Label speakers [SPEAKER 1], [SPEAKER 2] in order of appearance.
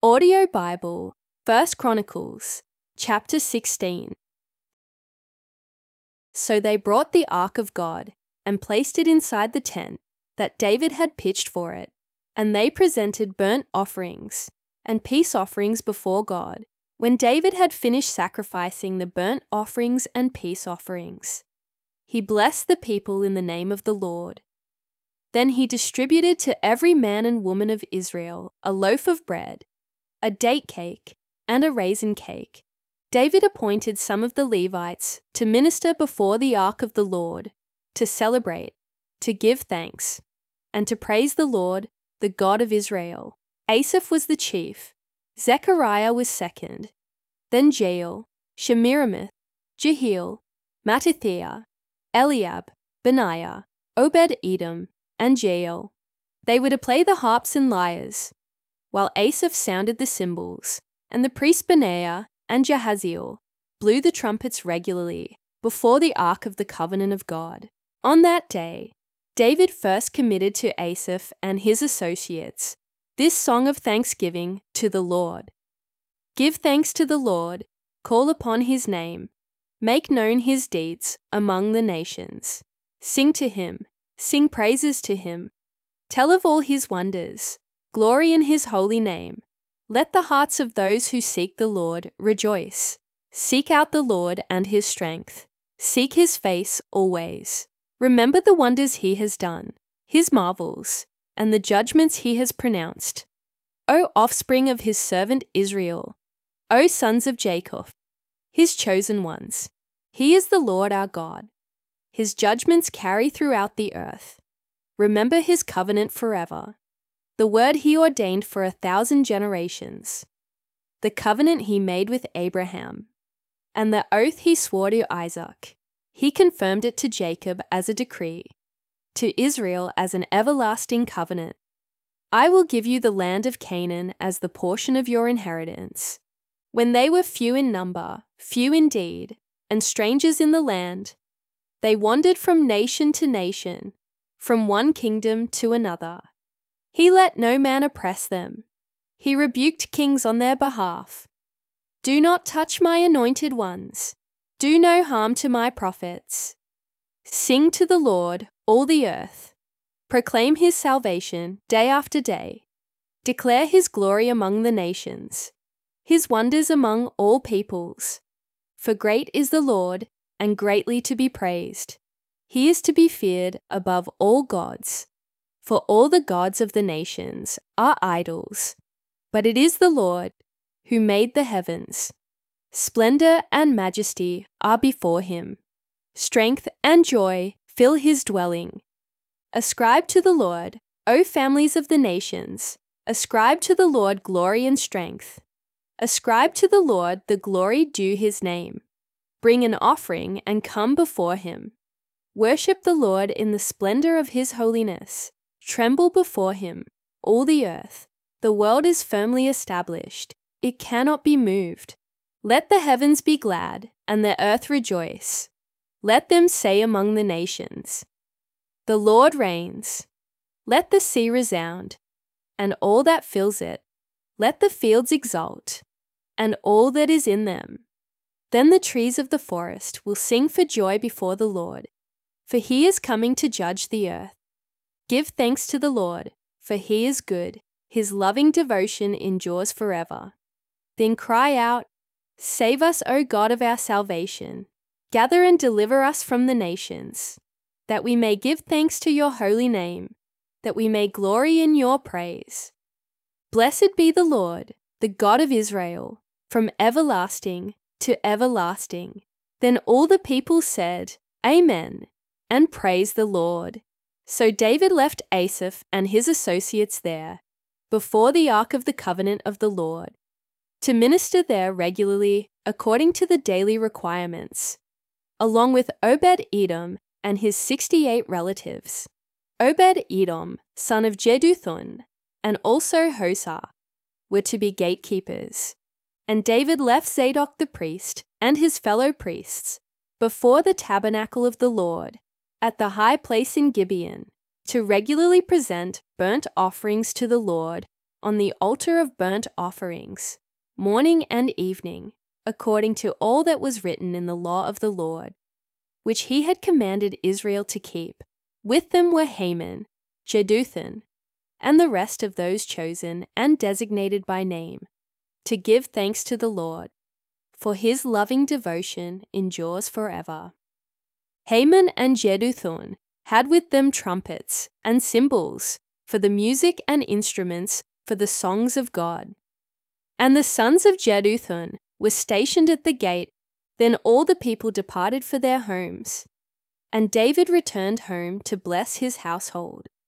[SPEAKER 1] Audio Bible, 1 Chronicles, chapter 16. So they brought the ark of God and placed it inside the tent that David had pitched for it, and they presented burnt offerings and peace offerings before God, when David had finished sacrificing the burnt offerings and peace offerings. He blessed the people in the name of the Lord. Then he distributed to every man and woman of Israel a loaf of bread, a date cake, and a raisin cake. David appointed some of the Levites to minister before the ark of the Lord, to celebrate, to give thanks, and to praise the Lord, the God of Israel. Asaph was the chief, Zechariah was second, then Jael, Shemiramoth, Jehiel, Mattithiah, Eliab, Benaiah, Obed-Edom, and Jael. They were to play the harps and lyres, while Asaph sounded the cymbals, and the priests Benaiah and Jahaziel blew the trumpets regularly before the ark of the covenant of God. On that day, David first committed to Asaph and his associates this song of thanksgiving to the Lord. Give thanks to the Lord, call upon his name, make known his deeds among the nations. Sing to him, sing praises to him, tell of all his wonders, glory in his holy name. Let the hearts of those who seek the Lord rejoice. Seek out the Lord and his strength. Seek his face always. Remember the wonders he has done, his marvels, and the judgments he has pronounced. O offspring of his servant Israel, O sons of Jacob, his chosen ones. He is the Lord our God. His judgments carry throughout the earth. Remember his covenant forever, the word he ordained for 1,000 generations, the covenant he made with Abraham, and the oath he swore to Isaac. He confirmed it to Jacob as a decree, to Israel as an everlasting covenant. I will give you the land of Canaan as the portion of your inheritance. When they were few in number, few indeed, and strangers in the land, they wandered from nation to nation, from one kingdom to another. He let no man oppress them. He rebuked kings on their behalf. Do not touch my anointed ones. Do no harm to my prophets. Sing to the Lord, all the earth. Proclaim his salvation day after day. Declare his glory among the nations, his wonders among all peoples. For great is the Lord, and greatly to be praised. He is to be feared above all gods. For all the gods of the nations are idols, but it is the Lord who made the heavens. Splendor and majesty are before him. Strength and joy fill his dwelling. Ascribe to the Lord, O families of the nations. Ascribe to the Lord glory and strength. Ascribe to the Lord the glory due his name. Bring an offering and come before him. Worship the Lord in the splendor of his holiness. Tremble before him, all the earth. The world is firmly established. It cannot be moved. Let the heavens be glad, and the earth rejoice. Let them say among the nations, the Lord reigns. Let the sea resound, and all that fills it. Let the fields exult, and all that is in them. Then the trees of the forest will sing for joy before the Lord, for he is coming to judge the earth. Give thanks to the Lord, for he is good. His loving devotion endures forever. Then cry out, Save us, O God of our salvation. Gather and deliver us from the nations, that we may give thanks to your holy name, that we may glory in your praise. Blessed be the Lord, the God of Israel, from everlasting to everlasting. Then all the people said, Amen, and praise the Lord. So David left Asaph and his associates there, before the ark of the covenant of the Lord, to minister there regularly according to the daily requirements, along with Obed-Edom and his 68 relatives. Obed-Edom, son of Jeduthun, and also Hosah, were to be gatekeepers. And David left Zadok the priest and his fellow priests before the tabernacle of the Lord, at the high place in Gibeon, to regularly present burnt offerings to the Lord on the altar of burnt offerings, morning and evening, according to all that was written in the law of the Lord, which he had commanded Israel to keep. With them were Haman, Jeduthun, and the rest of those chosen and designated by name, to give thanks to the Lord, for his loving devotion endures forever. Haman and Jeduthun had with them trumpets and cymbals for the music and instruments for the songs of God. And the sons of Jeduthun were stationed at the gate. Then all the people departed for their homes, and David returned home to bless his household.